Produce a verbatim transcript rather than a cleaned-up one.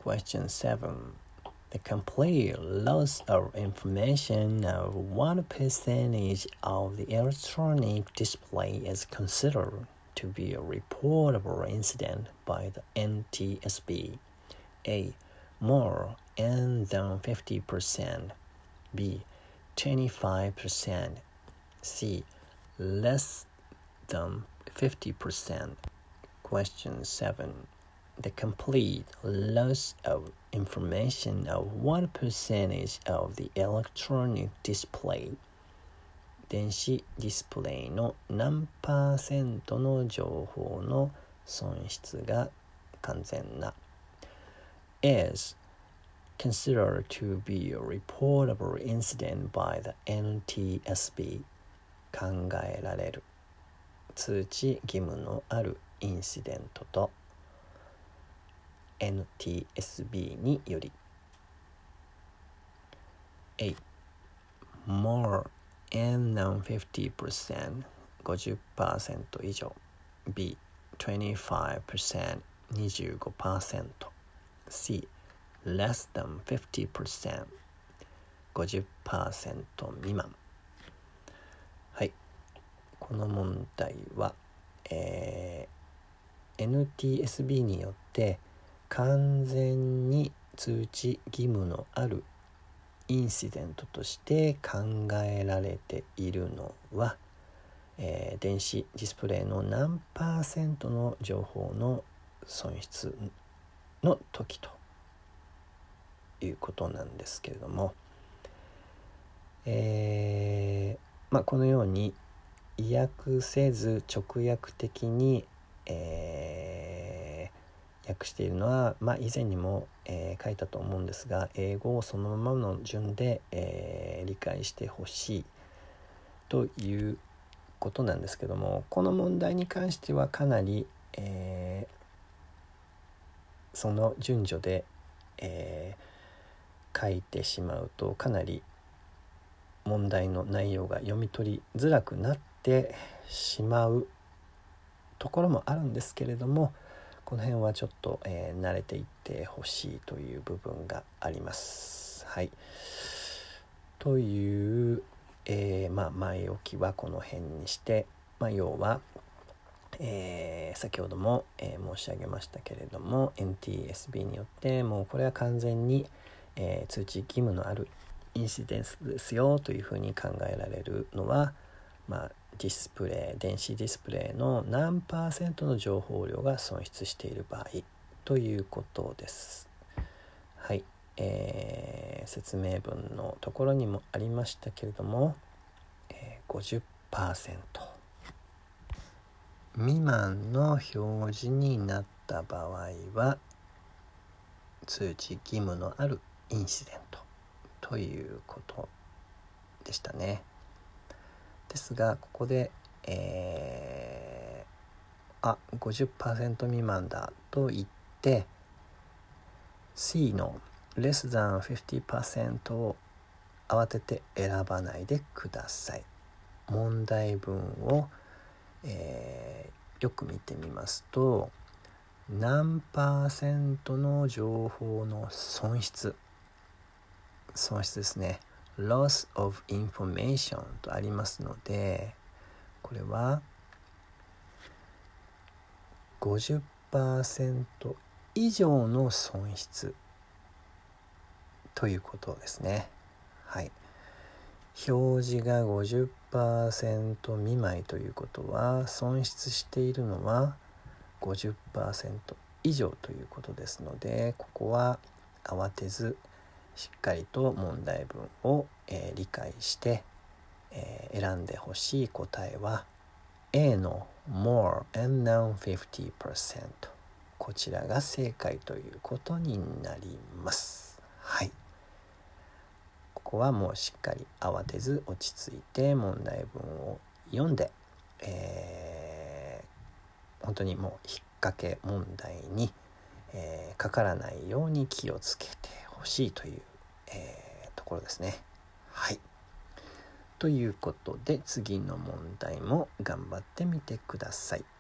Question seven. The complete loss of information of one percentage of the electronic display is considered to be a reportable incident by the N T S B. A. More than fifty percent. B. twenty-five percent. C. Less than fifty percent. Question seven. The complete loss of information of one percentage of the electronic display. 電子ディスプレイの何パーセントの情報の損失が完全な is considered to be a reportable incident by the N T S B. 考えられる通知義務のあるインシデントと エヌティーエスビー により A. More than fifty percent ごじゅっパーセント 以上 B. twenty-five percent にじゅうごパーセント C. Less than fifty percent ごじゅっパーセント 未満。はい、この問題は、えー、エヌティーエスビー によって完全に通知義務のあるインシデントとして考えられているのは、えー、電子ディスプレイの何パーセントの情報の損失の時ということなんですけれども、えーまあ、このように意訳せず直訳的に、えー訳しているのは、まあ、以前にも、えー、書いたと思うんですが、英語をそのままの順で、えー、理解してほしいということなんですけども、この問題に関してはかなり、えー、その順序で、えー、書いてしまうとかなり問題の内容が読み取りづらくなってしまうところもあるんですけれども、この辺はちょっと、えー、慣れていってほしいという部分があります。はい。という、えーまあ、前置きはこの辺にして、まあ、要は、えー、先ほども、えー、申し上げましたけれども エヌティーエスビー によってもうこれは完全に、えー、通知義務のあるインシデンスですよというふうに考えられるのは、まあディスプレイ電子ディスプレイの何パーセントの情報量が損失している場合ということです。はい、えー、説明文のところにもありましたけれども、えー、ごじゅっパーセント 未満の表示になった場合は通知義務のあるインシデントということでしたね。ですがここで、えー、あ ごじゅっパーセント 未満だと言って C の less than fifty percent を慌てて選ばないでください。問題文を、えー、よく見てみますと何パーセントの情報の損失損失ですねloss of information とありますので、これは ごじゅっパーセント 以上の損失ということですね。はい。表示が ごじゅっパーセント 未満ということは損失しているのは ごじゅっパーセント 以上ということですので、ここは慌てずしっかりと問題文を、えー、理解して、えー、選んでほしい答えは A の more than fifty percent こちらが正解ということになります。はい。ここはもうしっかり慌てず落ち着いて問題文を読んで、えー、本当にもう引っ掛け問題に、えー、かからないように気をつけてほしいという、えー、ところですね。はい。ということで次の問題も頑張ってみてください。